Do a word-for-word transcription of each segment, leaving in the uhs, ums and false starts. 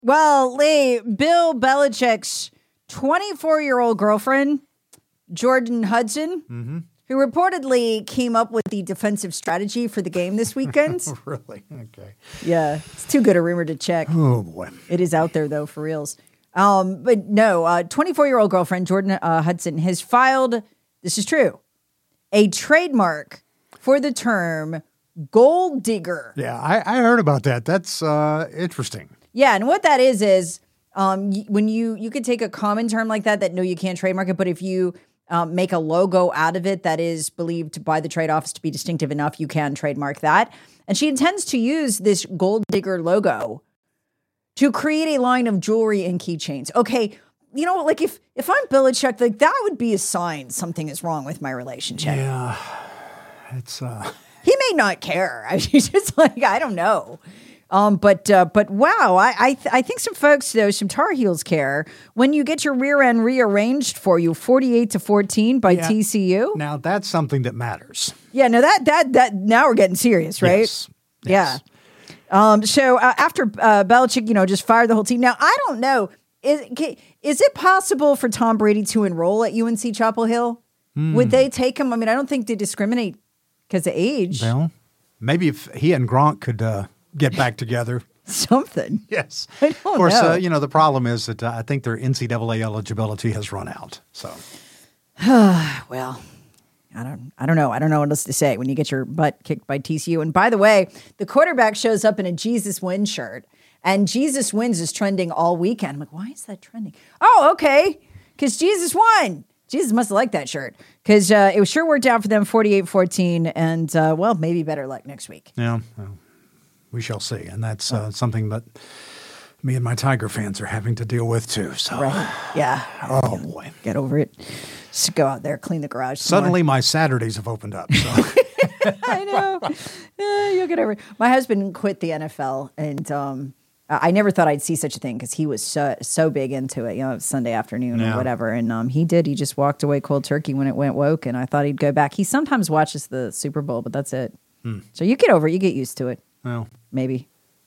Well, Lee, Bill Belichick's twenty-four-year-old girlfriend, Jordan Hudson, mm-hmm. who reportedly came up with the defensive strategy for the game this weekend. Really? Okay. Yeah, it's too good a rumor to check. Oh, boy. It is out there, though, for reals. Um, but no, uh, twenty-four-year-old girlfriend, Jordan uh, Hudson, has filed, this is true, a trademark for the term gold digger. Yeah, I, I heard about that. That's uh, interesting. Yeah, and what that is is um, y- when you you could take a common term like that that no, you can't trademark it, but if you um, make a logo out of it that is believed by the trade office to be distinctive enough, you can trademark that. And she intends to use this gold digger logo to create a line of jewelry and keychains. Okay, you know, like if if I'm Belichick, like that would be a sign something is wrong with my relationship. Yeah, it's uh. He may not care. I mean, he's just like I don't know. Um, but uh, but wow, I I, th- I think some folks though, some Tar Heels care when you get your rear end rearranged for you, forty-eight to fourteen by yeah. T C U. Now that's something that matters. Yeah, no, that that that now we're getting serious, right? Yes. Yes. Yeah. Um. So uh, after uh, Belichick, you know, just fired the whole team. Now I don't know. Is is it possible for Tom Brady to enroll at U N C Chapel Hill? Mm. Would they take him? I mean, I don't think they discriminate because of age. Well, maybe if he and Gronk could. Uh, Get back together. Something. Yes. I don't of course, know. Uh, you know, the problem is that uh, I think their N C double A eligibility has run out. So, well, I don't I don't know. I don't know what else to say when you get your butt kicked by T C U. And by the way, the quarterback shows up in a Jesus Wins shirt. And Jesus Wins is trending all weekend. I'm like, why is that trending? Oh, okay. Because Jesus won. Jesus must have liked that shirt. Because uh, it was sure worked out for them, forty-eight fourteen. And, uh, well, maybe better luck next week. Yeah, well. We shall see. And that's uh, something that me and my Tiger fans are having to deal with too. So, right. Yeah. Oh, boy. Get over it. Just go out there, clean the garage. Suddenly my Saturdays have opened up. So. I know. Yeah, you'll get over it. My husband quit the N F L, and um, I never thought I'd see such a thing because he was so, so big into it, you know, Sunday afternoon yeah. or whatever. And um, he did. He just walked away cold turkey when it went woke, and I thought he'd go back. He sometimes watches the Super Bowl, but that's it. Hmm. So you get over it. You get used to it. Well. Maybe.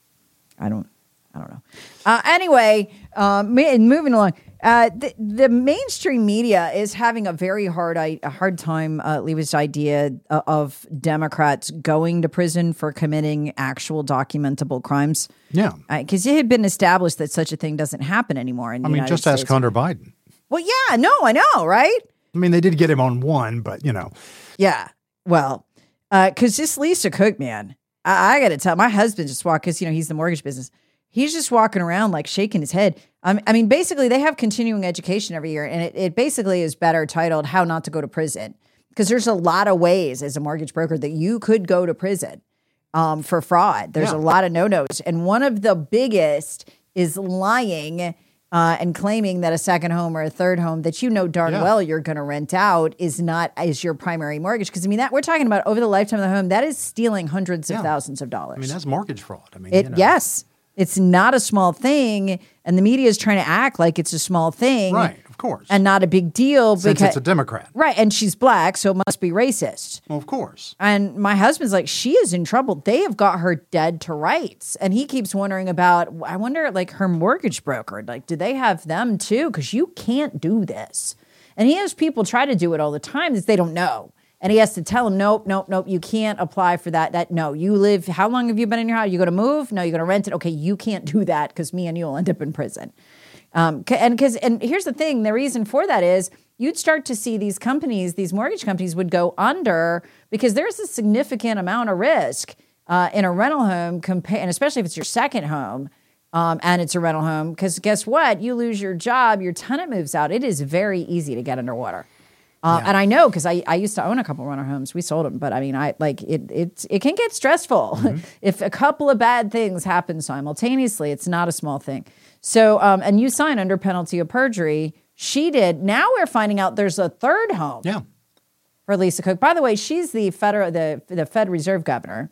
I don't I don't know. Uh, anyway, um, moving along. Uh, the, the mainstream media is having a very hard a hard time uh, leaving this idea of Democrats going to prison for committing actual documentable crimes. Yeah. Because uh, it had been established that such a thing doesn't happen anymore in the I mean, United just States. ask Hunter Biden. Well, yeah, no, I know, right? I mean, they did get him on one, but, you know. Yeah, well, because uh, this Lisa Cook, man, I, I got to tell, my husband just walked, because, you know, he's the mortgage business. He's just walking around like shaking his head. Um, I mean, basically, they have continuing education every year, and it, it basically is better titled How Not to Go to Prison, because there's a lot of ways as a mortgage broker that you could go to prison um, for fraud. There's yeah. a lot of no-nos, and one of the biggest is lying uh, and claiming that a second home or a third home that you know darn yeah. well you're going to rent out is not is your primary mortgage. Because I mean, that we're talking about over the lifetime of the home, that is stealing hundreds yeah. of thousands of dollars. I mean, that's mortgage fraud. I mean, it, you know. yes. It's not a small thing, and the media is trying to act like it's a small thing. Right, of course. And not a big deal. Since because, it's a Democrat. Right, and she's black, so it must be racist. Well, of course. And my husband's like, she is in trouble. They have got her dead to rights. And he keeps wondering about, I wonder, like, her mortgage broker. Like, do they have them too? Because you can't do this. And he has people try to do it all the time that they don't know. And he has to tell him, nope, nope, nope, you can't apply for that. That no, you live, how long have you been in your house? You going to move? No, you're going to rent it? Okay, you can't do that because me and you will end up in prison. Um, and because and here's the thing, the reason for that is you'd start to see these companies, these mortgage companies would go under because there's a significant amount of risk uh, in a rental home, compa- and especially if it's your second home um, and it's a rental home. Because guess what? You lose your job, your tenant moves out. It is very easy to get underwater. Uh, yeah. And I know because I, I used to own a couple rental homes. We sold them, but I mean, I like it. It it can get stressful mm-hmm. if a couple of bad things happen simultaneously. It's not a small thing. So, um, and you sign under penalty of perjury. She did. Now we're finding out there's a third home. Yeah. For Lisa Cook. By the way, she's the federal the the Fed Reserve governor.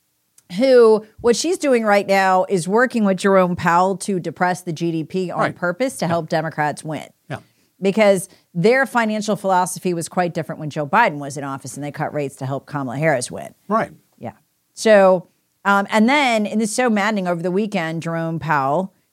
Who what she's doing right now is working with Jerome Powell to depress the G D P on right. purpose to yeah. help Democrats win. Yeah. Because their financial philosophy was quite different when Joe Biden was in office and they cut rates to help Kamala Harris win. Right. Yeah. So, um, and then, and this is so maddening, over the weekend, Jerome Powell,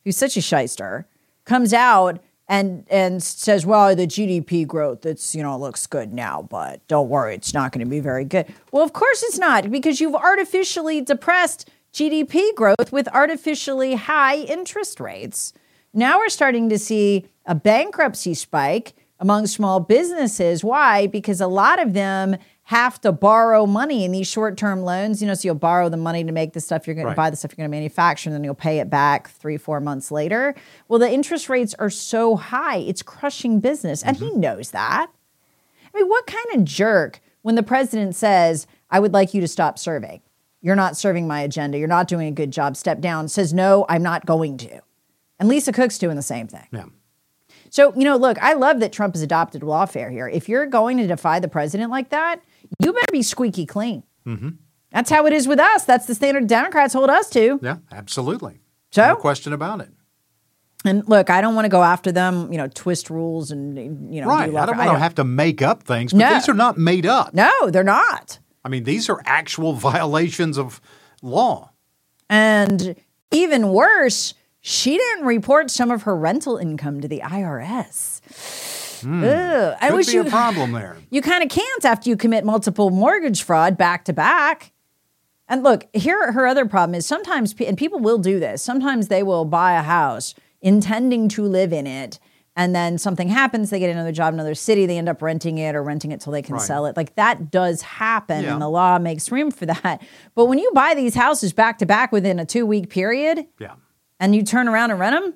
who's such a shyster, comes out and and says, well, the G D P growth, it's, you know, looks good now, but don't worry, it's not going to be very good. Well, of course it's not, because you've artificially depressed G D P growth with artificially high interest rates. Now we're starting to see a bankruptcy spike among small businesses. Why? Because a lot of them have to borrow money in these short-term loans. You know, so you'll borrow the money to make the stuff you're going Right. to buy, the stuff you're going to manufacture, and then you'll pay it back three, four months later. Well, the interest rates are so high, it's crushing business. And mm-hmm. he knows that. I mean, what kind of jerk when the president says, I would like you to stop serving. You're not serving my agenda. You're not doing a good job. Step down. Says, no, I'm not going to. And Lisa Cook's doing the same thing. Yeah. So, you know, look, I love that Trump has adopted lawfare here. If you're going to defy the president like that, you better be squeaky clean. Mm-hmm. That's how it is with us. That's the standard Democrats hold us to. Yeah, absolutely. So, no question about it. And look, I don't want to go after them, you know, twist rules and, you know, right. do I don't lawfare. want to have to make up things, but No. these are not made up. No, they're not. I mean, these are actual violations of law. And even worse, she didn't report some of her rental income to the I R S. Mm. Ugh. I Could wish be you, a problem there. You kind of can't after you commit multiple mortgage fraud back to back. And look, here her other problem is sometimes, and people will do this, sometimes they will buy a house intending to live in it, and then something happens, they get another job in another city, they end up renting it or renting it till they can Right. sell it. Like that does happen, Yeah. and the law makes room for that. But when you buy these houses back to back within a two-week period, Yeah. and you turn around and rent them,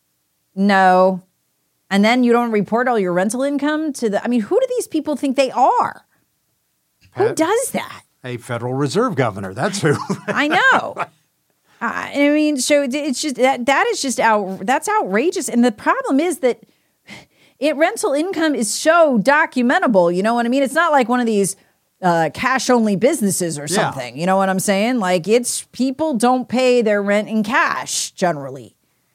no. And then you don't report all your rental income to the, I mean, who do these people think they are? Who Pat- does that? A Federal Reserve governor. That's who. I know. I I mean, so it's just that that is just out. That's outrageous. And the problem is that it rental income is so documentable. You know what I mean? It's not like one of these uh, cash only businesses or Yeah. something. You know what I'm saying? Like it's people don't pay their rent in cash generally.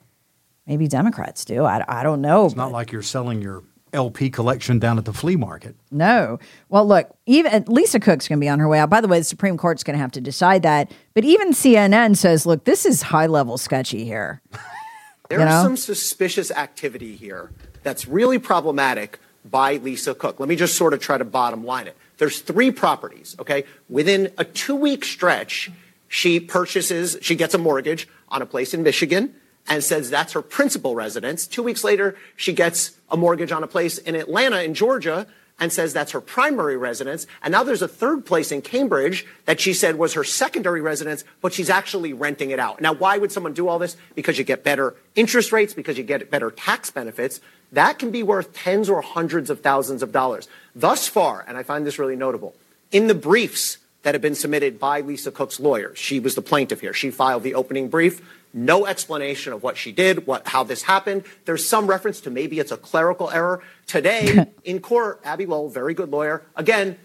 Maybe Democrats do. I, I don't know. It's not like you're selling your L P collection down at the flea market. No. Well, look, even Lisa Cook's going to be on her way out. By the way, the Supreme Court's going to have to decide that. But even C N N says, look, this is high level sketchy here. There You is know? some suspicious activity here that's really problematic by Lisa Cook. Let me just sort of try to bottom line it. There's three properties, okay? Within a two-week stretch, she purchases, she gets a mortgage on a place in Michigan and says that's her principal residence. Two weeks later, she gets a mortgage on a place in Atlanta in Georgia and says that's her primary residence. And now there's a third place in Cambridge that she said was her secondary residence, but she's actually renting it out. Now, why would someone do all this? Because you get better interest rates, because you get better tax benefits. That can be worth tens or hundreds of thousands of dollars. Thus far, and I find this really notable, in the briefs that have been submitted by Lisa Cook's lawyers, she was the plaintiff here. She filed the opening brief. No explanation of what she did, what, how this happened. There's some reference to maybe it's a clerical error. Today in court, Abby Lowell, very good lawyer, again,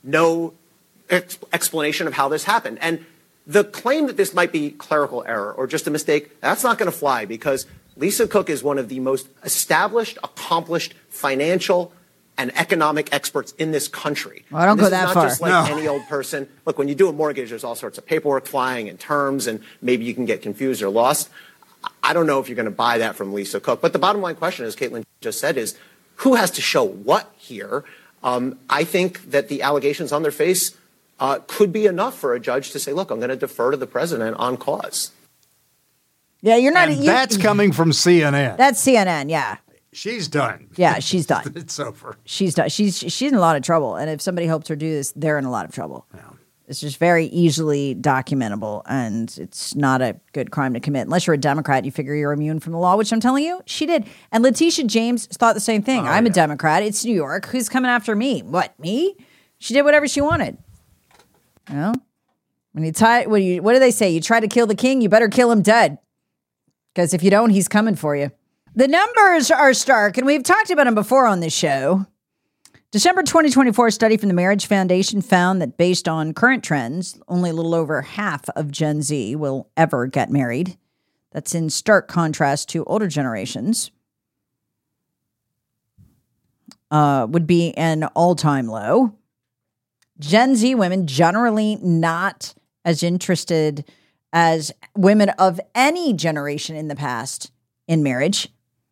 no ex- explanation of how this happened. And the claim that this might be clerical error or just a mistake, that's not going to fly because Lisa Cook is one of the most established, accomplished financial and economic experts in this country. Well, I don't And this go that is not far. just like No. any old person. Look, when you do a mortgage, there's all sorts of paperwork flying and terms, and maybe you can get confused or lost. I don't know if you're going to buy that from Lisa Cook. But the bottom line question, as Caitlin just said, is who has to show what here? Um, I think that the allegations on their face uh, could be enough for a judge to say, look, I'm going to defer to the president on cause. Yeah, you're not. And you- that's coming from C N N. That's C N N. Yeah, She's done. yeah, she's done. It's over. She's done. She's she's in a lot of trouble. And if somebody helps her do this, they're in a lot of trouble. Yeah. It's just very easily documentable, and it's not a good crime to commit. Unless you're a Democrat, you figure you're immune from the law, which I'm telling you, she did. And Letitia James thought the same thing. Oh, I'm a yeah. Democrat. It's New York. Who's coming after me? What, me? She did whatever she wanted. You know? When you tie, when you, what do they say? You try to kill the king, you better kill him dead. Because if you don't, he's coming for you. The numbers are stark, and we've talked about them before on this show. December twenty twenty-four study from the Marriage Foundation found that based on current trends, only a little over half of Gen Z will ever get married. That's in stark contrast to older generations. Uh, would be an all-time low. Gen Z women generally not as interested as women of any generation in the past in marriage.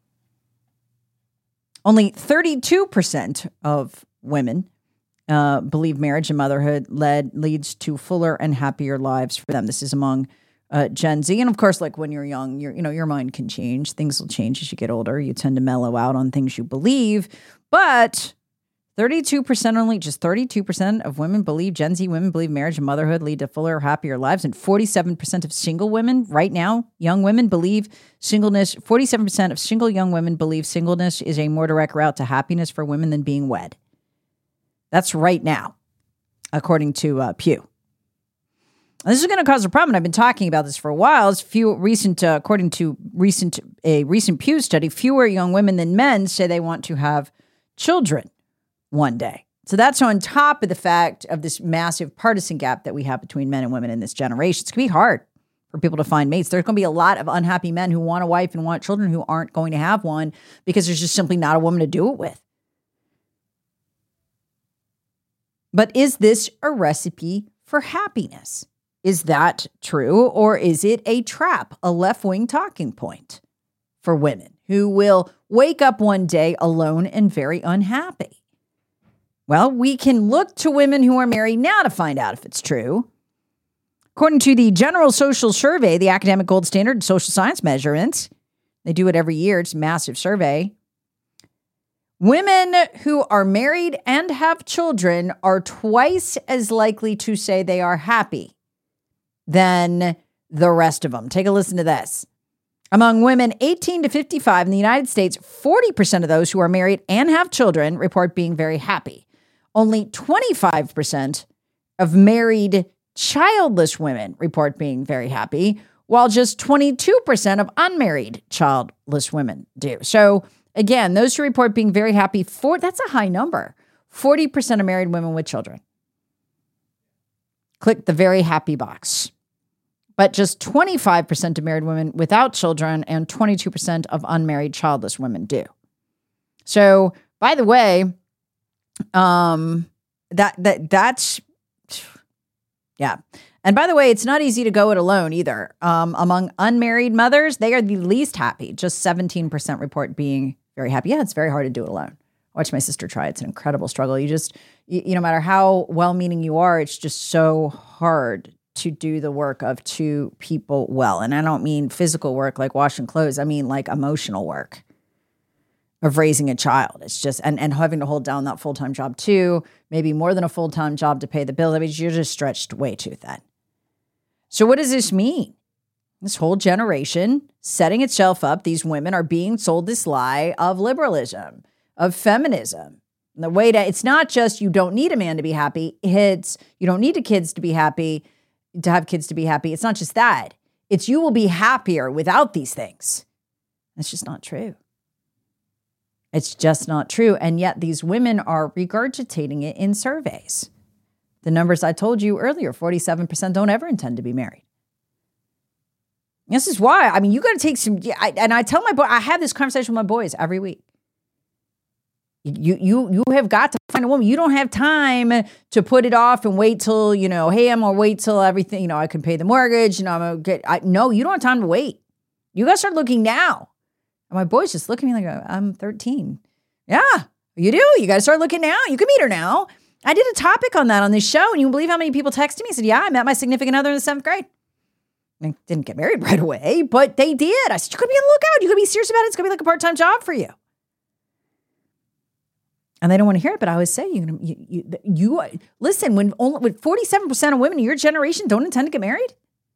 Only thirty-two percent of women uh, believe marriage and motherhood led leads to fuller and happier lives for them. This is among uh, Gen Z. And of course, like when you're young, you're, you know, your mind can change. Things will change as you get older. You tend to mellow out on things you believe. But thirty-two percent only, just thirty-two percent of women believe, Gen Z women believe marriage and motherhood lead to fuller, happier lives. And forty-seven percent of single women right now, young women believe singleness, forty-seven percent of single young women believe singleness is a more direct route to happiness for women than being wed. That's right now, according to uh, Pew. And this is going to cause a problem. I've been talking about this for a while. It's few recent, uh, according to recent a recent Pew study, fewer young women than men say they want to have children one day. So that's on top of the fact of this massive partisan gap that we have between men and women in this generation. It's going to be hard for people to find mates. There's going to be a lot of unhappy men who want a wife and want children who aren't going to have one because there's just simply not a woman to do it with. But is this a recipe for happiness? Is that true? Or is it a trap, a left-wing talking point for women who will wake up one day alone and very unhappy? Well, we can look to women who are married now to find out if it's true. According to the General Social Survey, the academic gold standard in social science measurements, they do it every year. It's a massive survey. Women who are married and have children are twice as likely to say they are happy than the rest of them. Take a listen to this. Among women eighteen to fifty-five in the United States, forty percent of those who are married and have children report being very happy. Only twenty-five percent of married childless women report being very happy, while just twenty-two percent of unmarried childless women do. So again, those who report being very happy, for, that's a high number. forty percent of married women with children. Click the very happy box. But just twenty-five percent of married women without children and twenty-two percent of unmarried childless women do. So, by the way, um, that that that's, yeah. And by the way, it's not easy to go it alone either. Um, among unmarried mothers, they are the least happy. Just seventeen percent report being very happy. Yeah, it's very hard to do it alone. Watch my sister try. It's an incredible struggle. You just, you, you no matter how well-meaning you are, it's just so hard to do the work of two people well. And I don't mean physical work like washing clothes. I mean like emotional work of raising a child. It's just, and, and having to hold down that full-time job too, maybe more than a full-time job to pay the bills. I mean, you're just stretched way too thin. So what does this mean? This whole generation setting itself up, these women are being sold this lie of liberalism, of feminism. And the way to, it's not just you don't need a man to be happy. It's you don't need the kids to be happy, to have kids to be happy. It's not just that. It's you will be happier without these things. That's just not true. It's just not true. And yet these women are regurgitating it in surveys. The numbers I told you earlier, forty-seven percent don't ever intend to be married. This is why, I mean, you got to take some, I, and I tell my boy, I have this conversation with my boys every week. You, you, you have got to find a woman. You don't have time to put it off and wait till, you know, hey, I'm going to wait till everything, you know, I can pay the mortgage, you know, I'm going to get, I, no, you don't have time to wait. You got to start looking now. And my boys just look at me like, I'm thirteen. Yeah, you do. You got to start looking now. You can meet her now. I did a topic on that on this show, and you believe how many people texted me and said, yeah, I met my significant other in the seventh grade. I didn't get married right away, but they did. I said, you could be on the lookout. You could be serious about it. It's going to be like a part-time job for you. And they don't want to hear it, but I always say, you, you, you, you listen, when only when forty-seven percent of women in your generation don't intend to get married,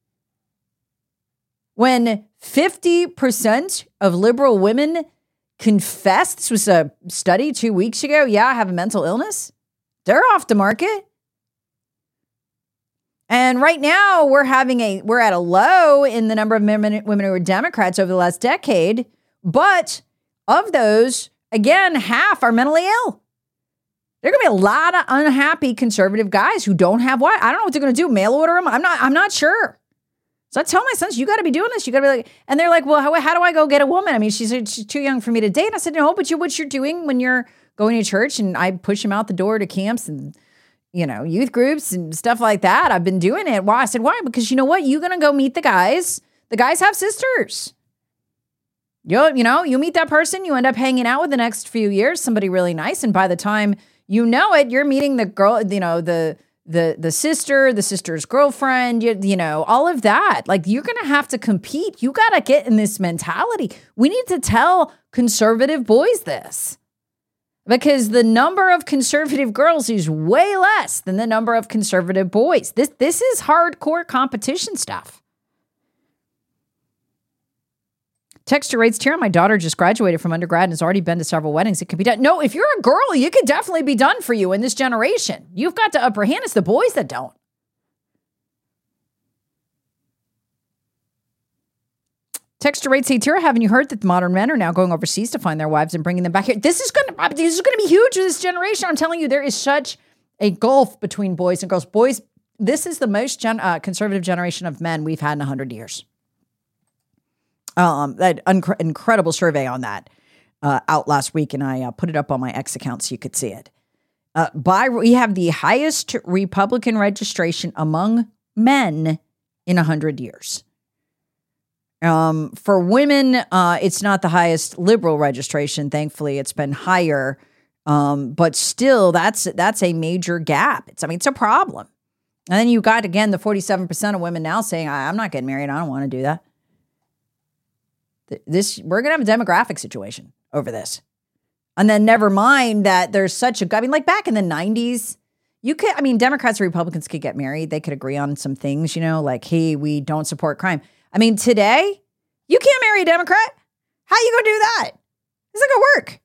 when fifty percent of liberal women confess, this was a study two weeks ago, yeah, I have a mental illness, they're off the market. And right now we're having a, we're at a low in the number of women, women who are Democrats over the last decade. But of those, again, half are mentally ill. There are going to be a lot of unhappy conservative guys who don't have what? I don't know what they're going to do. Mail order them? I'm not, I'm not sure. So I tell my sons, you got to be doing this. You got to be like, and they're like, well, how, how do I go get a woman? I mean, she's, she's too young for me to date. And I said, no, but you, what you're doing when you're going to church, and I push them out the door to camps and, you know, youth groups and stuff like that. I've been doing it. Why? I said, why? Because you know what? You're going to go meet the guys. The guys have sisters. You you know, you meet that person, you end up hanging out with the next few years, somebody really nice, and by the time you know it, you're meeting the girl, you know, the the the sister, the sister's girlfriend, you, you know, all of that. Like, you're going to have to compete. You got to get in this mentality. We need to tell conservative boys this, because the number of conservative girls is way less than the number of conservative boys. This this is hardcore competition stuff. Texture rates, Tara, my daughter just graduated from undergrad and has already been to several weddings. It could be done. No, if you're a girl, you could definitely be done for you in this generation. You've got the upper hand. It's the boys that don't. Texture rates, say, Tara, haven't you heard that the modern men are now going overseas to find their wives and bringing them back here? This is going to this is going to be huge for this generation. I'm telling you, there is such a gulf between boys and girls. Boys, this is the most gen, uh, conservative generation of men we've had in one hundred years. Um, that unc- incredible survey on that uh, out last week, and I uh, put it up on my X account so you could see it. Uh, by we have the highest Republican registration among men in one hundred years. Um, for women, uh, it's not the highest liberal registration. Thankfully, it's been higher, um, but still, that's that's a major gap. It's I mean, it's a problem. And then you got again the forty-seven percent of women now saying, "I'm not getting married. I don't want to do that." This we're going to have a demographic situation over this. And then never mind that there's such a, I mean, like back in the nineties, you could, I mean, Democrats and Republicans could get married. They could agree on some things, you know, like, hey, we don't support crime. I mean, today, you can't marry a Democrat. How you going to do that? It's not going to work.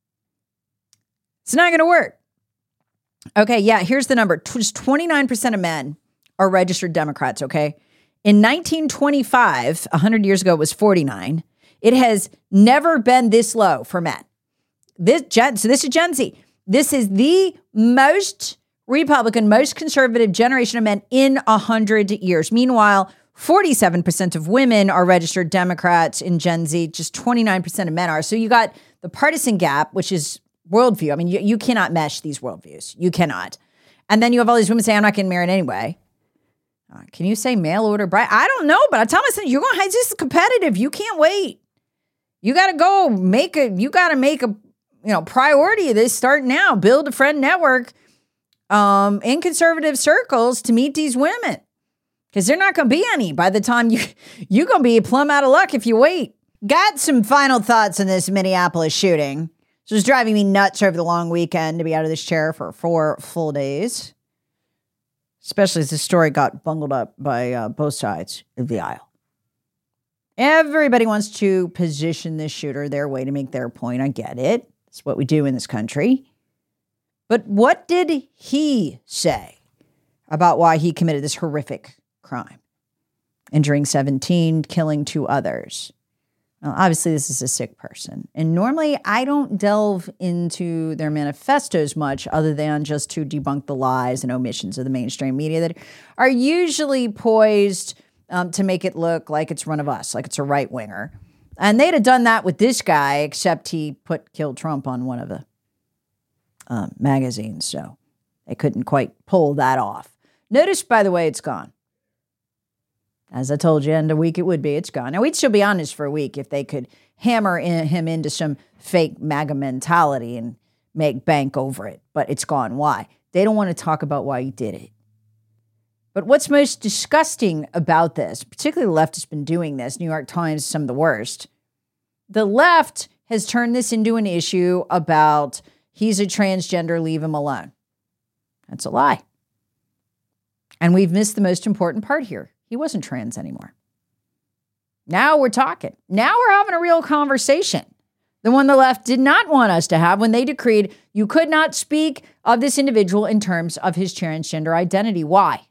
It's not going to work. Okay, yeah, here's the number. Just twenty-nine percent of men are registered Democrats, okay? In nineteen twenty-five, one hundred years ago, it was forty-nine. It has never been this low for men. This Gen, so this is Gen Z. This is the most Republican, most conservative generation of men in one hundred years. Meanwhile, forty-seven percent of women are registered Democrats in Gen Z. Just twenty-nine percent of men are. So you got the partisan gap, which is worldview. I mean, you, you cannot mesh these worldviews. You cannot. And then you have all these women saying, I'm not getting married anyway. Uh, can you say mail order bride? I don't know, but I tell myself, you're going to, it's just competitive. You can't wait. You got to go make a, you got to make a, you know, priority of this. Start now. Build a friend network um, in conservative circles to meet these women. Because they're not going to be any by the time you, you're going to be plumb out of luck if you wait. Got some final thoughts on this Minneapolis shooting. So it's driving me nuts over the long weekend to be out of this chair for four full days. Especially as the story got bungled up by uh, both sides of the aisle. Everybody wants to position this shooter their way to make their point. I get it. It's what we do in this country. But what did he say about why he committed this horrific crime? Injuring seventeen, killing two others. Well, obviously, this is a sick person. And normally, I don't delve into their manifestos much other than just to debunk the lies and omissions of the mainstream media that are usually poised um, to make it look like it's one of us, like it's a right-winger. And they'd have done that with this guy, except he put Kill Trump on one of the um, magazines. So they couldn't quite pull that off. Notice, by the way, it's gone. As I told you, end of week it would be. It's gone. Now, we'd still be on this for a week if they could hammer in, him into some fake MAGA mentality and make bank over it. But it's gone. Why? They don't want to talk about why he did it. But what's most disgusting about this, particularly the left has been doing this, New York Times, some of the worst. The left has turned this into an issue about he's a transgender, leave him alone. That's a lie. And we've missed the most important part here. He wasn't trans anymore. Now we're talking. Now we're having a real conversation. The one the left did not want us to have when they decreed you could not speak of this individual in terms of his transgender identity. Why?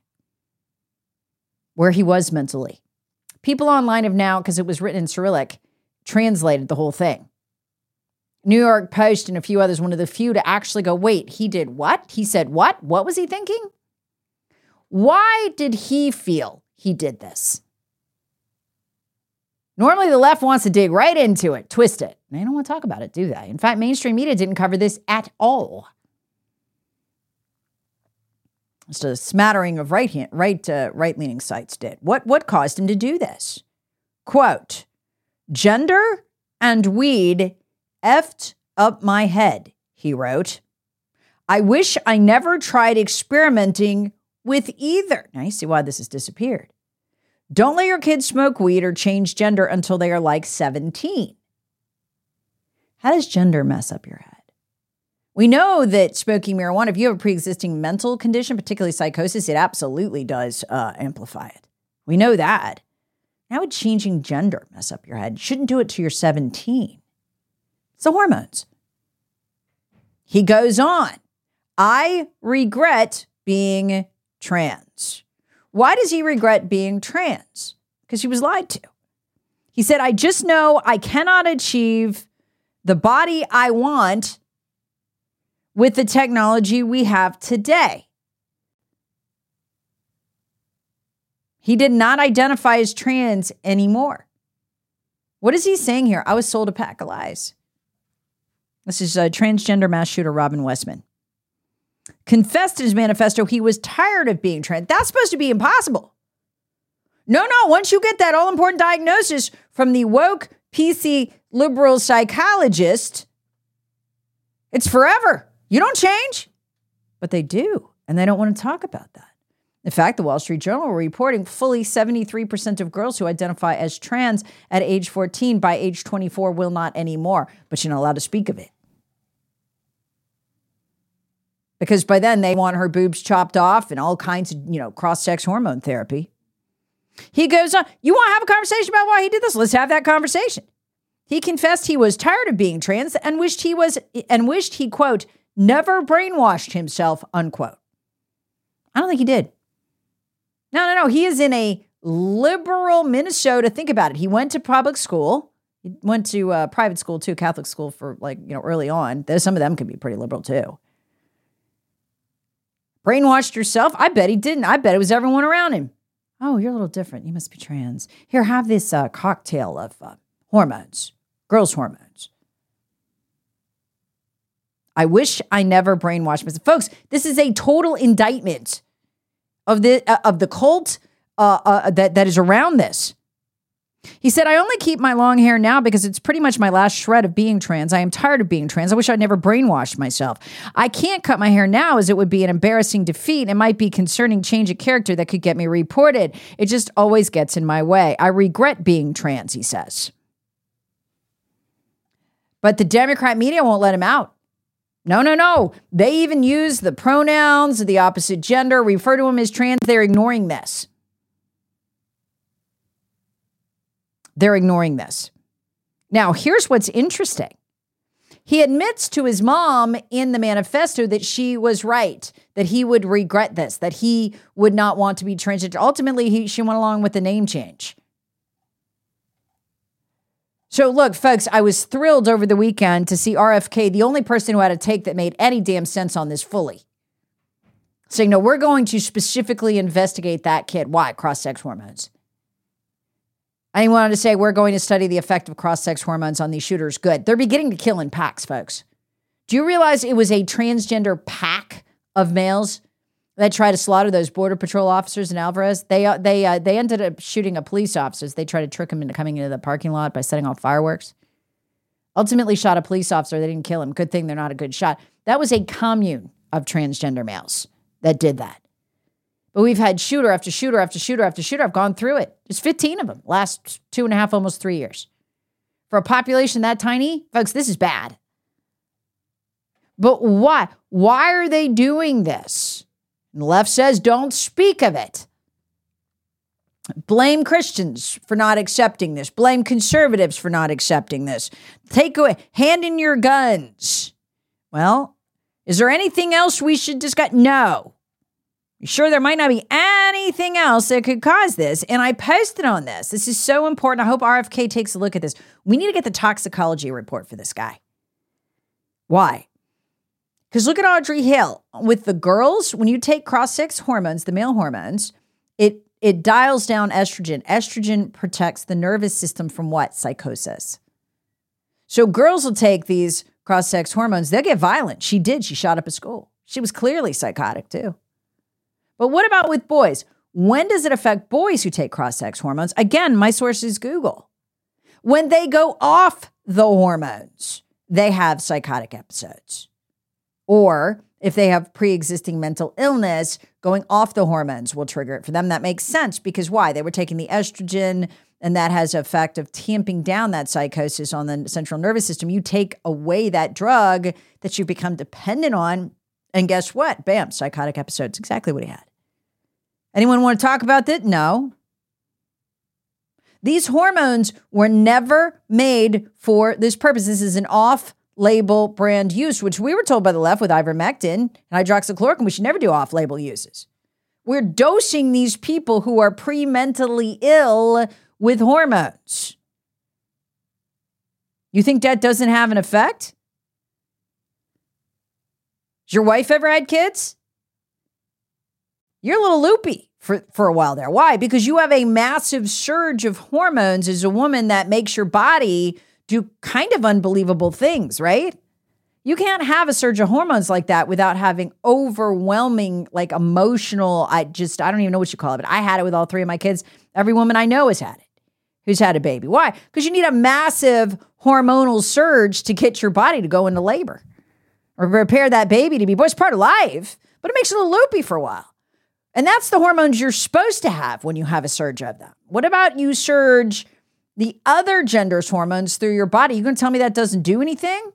Where he was mentally. People online have now, because it was written in Cyrillic, translated the whole thing. New York Post and a few others, one of the few to actually go, wait, he did what? He said what? What was he thinking? Why did he feel he did this? Normally, the left wants to dig right into it, twist it. They don't want to talk about it, do they? In fact, mainstream media didn't cover this at all. Just a smattering of right hand, right, uh, right-leaning sites did. What, what caused him to do this? Quote, gender and weed effed up my head, he wrote. I wish I never tried experimenting with either. Now you see why this has disappeared. Don't let your kids smoke weed or change gender until they are like seventeen. How does gender mess up your head? We know that smoking marijuana, if you have a pre-existing mental condition, particularly psychosis, it absolutely does uh, amplify it. We know that. How would changing gender mess up your head? You shouldn't do it till you're seventeen. It's the hormones. He goes on. I regret being trans. Why does he regret being trans? Because he was lied to. He said, I just know I cannot achieve the body I want with the technology we have today. He did not identify as trans anymore. What is he saying here? I was sold a pack of lies. This is a transgender mass shooter, Robin Westman. Confessed in his manifesto he was tired of being trans. That's supposed to be impossible. No, no, once you get that all-important diagnosis from the woke, P C, liberal psychologist, it's forever. You don't change. But they do, and they don't want to talk about that. In fact, the Wall Street Journal were reporting fully seventy-three percent of girls who identify as trans at age fourteen by age twenty-four will not anymore, but you're not allowed to speak of it. Because by then they want her boobs chopped off and all kinds of, you know, cross-sex hormone therapy. He goes on, you want to have a conversation about why he did this? Let's have that conversation. He confessed he was tired of being trans and wished he was, and wished he, quote, never brainwashed himself, unquote. I don't think he did. No, no, no. He is in a liberal Minnesota. Think about it. He went to public school. He went to uh, private school too, Catholic school for like, you know, early on. There's, some of them can be pretty liberal too. Brainwashed yourself? I bet he didn't. I bet it was everyone around him. Oh, you're a little different. You must be trans. Here, have this uh, cocktail of uh, hormones, girls' hormones. I wish I never brainwashed myself. Folks, this is a total indictment of the uh, of the cult uh, uh, that, that is around this. He said, I only keep my long hair now because it's pretty much my last shred of being trans. I am tired of being trans. I wish I'd never brainwashed myself. I can't cut my hair now as it would be an embarrassing defeat. It might be concerning change of character that could get me reported. It just always gets in my way. I regret being trans, he says. But the Democrat media won't let him out. No, no, no. They even use the pronouns of the opposite gender, refer to him as trans. They're ignoring this. They're ignoring this. Now, here's what's interesting. He admits to his mom in the manifesto that she was right, that he would regret this, that he would not want to be transgender. Ultimately, he, she went along with the name change. So look, folks, I was thrilled over the weekend to see R F K, the only person who had a take that made any damn sense on this fully, saying, no, we're going to specifically investigate that kid. Why? Cross-sex hormones. And he wanted to say, we're going to study the effect of cross-sex hormones on these shooters. Good. They're beginning to kill in packs, folks. Do you realize it was a transgender pack of males that tried to slaughter those Border Patrol officers in Alvarez? They uh, they uh, they ended up shooting a police officer. They tried to trick him into coming into the parking lot by setting off fireworks. Ultimately shot a police officer. They didn't kill him. Good thing they're not a good shot. That was a commune of transgender males that did that. But we've had shooter after shooter after shooter after shooter. I've gone through it. There's fifteen of them last two and a half, almost three years. For a population that tiny, folks, this is bad. But why? Why are they doing this? And the left says, don't speak of it. Blame Christians for not accepting this. Blame conservatives for not accepting this. Take away, hand in your guns. Well, is there anything else we should discuss? No. Sure, there might not be anything else that could cause this. And I posted on this. This is so important. I hope R F K takes a look at this. We need to get the toxicology report for this guy. Why? Because look at Audrey Hill. With the girls, when you take cross-sex hormones, the male hormones, it, it dials down estrogen. Estrogen protects the nervous system from what? Psychosis. So girls will take these cross-sex hormones. They'll get violent. She did. She shot up a school. She was clearly psychotic too. But what about with boys? When does it affect boys who take cross-sex hormones? Again, my source is Google. When they go off the hormones, they have psychotic episodes. Or if they have pre-existing mental illness, going off the hormones will trigger it. For them, that makes sense because why? They were taking the estrogen, and that has an effect of tamping down that psychosis on the central nervous system. You take away that drug that you become dependent on, and guess what? Bam, psychotic episodes. Exactly what he had. Anyone want to talk about that? No. These hormones were never made for this purpose. This is an off-label brand use, which we were told by the left with ivermectin and hydroxychloroquine, we should never do off-label uses. We're dosing these people who are pre-mentally ill with hormones. You think that doesn't have an effect? Has your wife ever had kids? You're a little loopy for, for a while there. Why? Because you have a massive surge of hormones as a woman that makes your body do kind of unbelievable things, right? You can't have a surge of hormones like that without having overwhelming, like emotional, I just, I don't even know what you call it, but I had it with all three of my kids. Every woman I know has had it, who's had a baby. Why? Because you need a massive hormonal surge to get your body to go into labor or prepare that baby to be born. It's part of life, but it makes you a little loopy for a while. And that's the hormones you're supposed to have when you have a surge of them. What about you surge the other gender's hormones through your body? You going to tell me that doesn't do anything?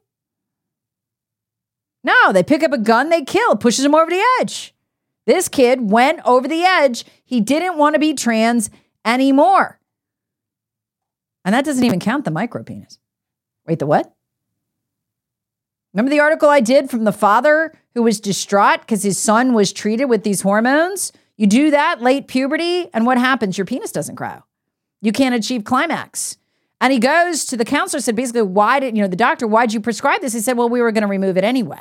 No, they pick up a gun, they kill, pushes them over the edge. This kid went over the edge. He didn't want to be trans anymore. And that doesn't even count the micropenis. Wait, the what? Remember the article I did from the father who was distraught because his son was treated with these hormones? You do that late puberty, and what happens? Your penis doesn't grow. You can't achieve climax. And he goes to the counselor, said basically, why did, you know, the doctor, why'd you prescribe this? He said, well, we were going to remove it anyway.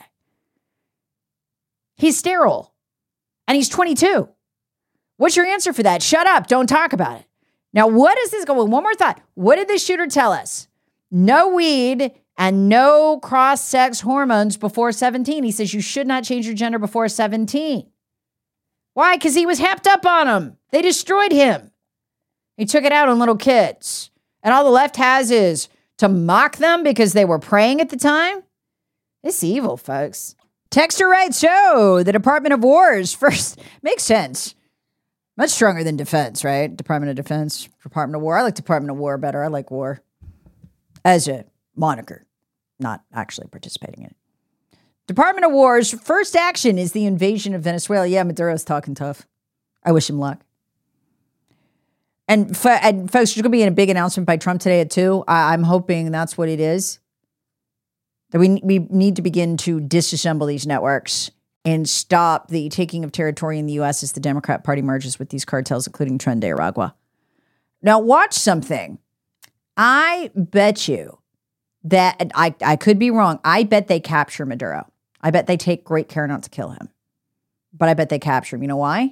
He's sterile, and he's twenty-two. What's your answer for that? Shut up. Don't talk about it. Now, what is this going? One more thought. What did the shooter tell us? No weed and no cross-sex hormones before seventeen. He says you should not change your gender before seventeen. Why? Because he was hepped up on them. They destroyed him. He took it out on little kids. And all the left has is to mock them because they were praying at the time. It's evil, folks. Texter writes, so the Department of War's first, makes sense. Much stronger than defense, right? Department of Defense, Department of War. I like Department of War better. I like war as a moniker, not actually participating in it. Department of War's first action is the invasion of Venezuela. Yeah, Maduro's talking tough. I wish him luck. And, f- and folks, there's going to be a big announcement by Trump today at two. I- I'm hoping that's what it is. That we, we need to begin to disassemble these networks and stop the taking of territory in the U S as the Democrat Party merges with these cartels, including Tren de Aragua. Now, watch something. I bet you that, I, I could be wrong, I bet they capture Maduro. I bet they take great care not to kill him. But I bet they capture him. You know why?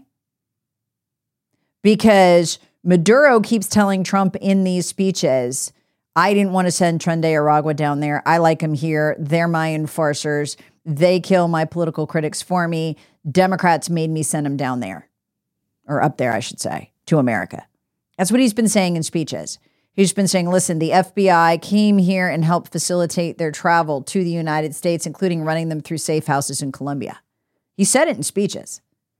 Because Maduro keeps telling Trump in these speeches, I didn't want to send Tren de Aragua down there. I like him here. They're my enforcers. They kill my political critics for me. Democrats made me send him down there. Or up there, I should say, to America. That's what he's been saying in speeches. He's been saying, listen, the F B I came here and helped facilitate their travel to the United States, including running them through safe houses in Colombia. He said it in speeches.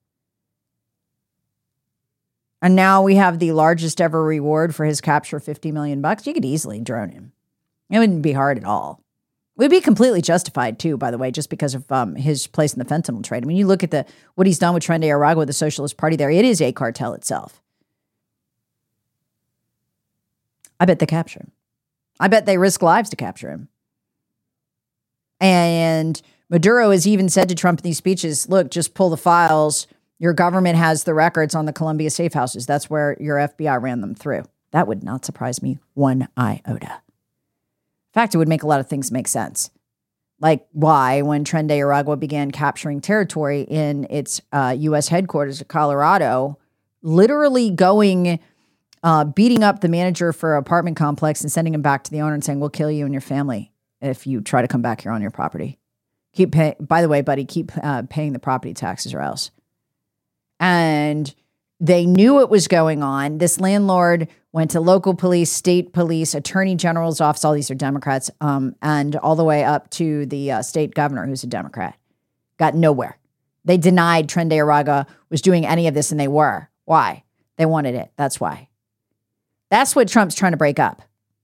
And now we have the largest ever reward for his capture, fifty million bucks. You could easily drone him. It wouldn't be hard at all. It would be completely justified too, by the way, just because of um, his place in the fentanyl trade. I mean, you look at the what he's done with Tren de Aragua, the Socialist Party there, it is a cartel itself. I bet they capture him. I bet they risk lives to capture him. And Maduro has even said to Trump in these speeches, look, just pull the files. Your government has the records on the Colombia safe houses. That's where your F B I ran them through. That would not surprise me one iota. In fact, it would make a lot of things make sense. Like why, when Tren de Aragua began capturing territory in its uh, U S headquarters in Colorado, literally going... Uh, beating up the manager for an apartment complex and sending him back to the owner and saying, we'll kill you and your family if you try to come back here on your property. Keep pay- By the way, buddy, keep uh, paying the property taxes or else. And They knew it was going on. This landlord went to local police, state police, attorney general's office. All these are Democrats, um, and all the way up to the uh, state governor, who's a Democrat. Got nowhere. They denied Tren de Aragua was doing any of this, and they were. Why? They wanted it. That's why. That's what Trump's trying to break up.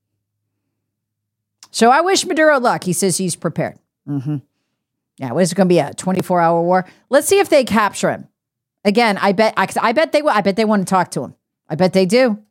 So I wish Maduro luck. He says he's prepared. Mm-hmm. Yeah, what is it going to be, a twenty-four hour war? Let's see if they capture him. Again, I bet I, I bet they will. I bet they want to talk to him. I bet they do.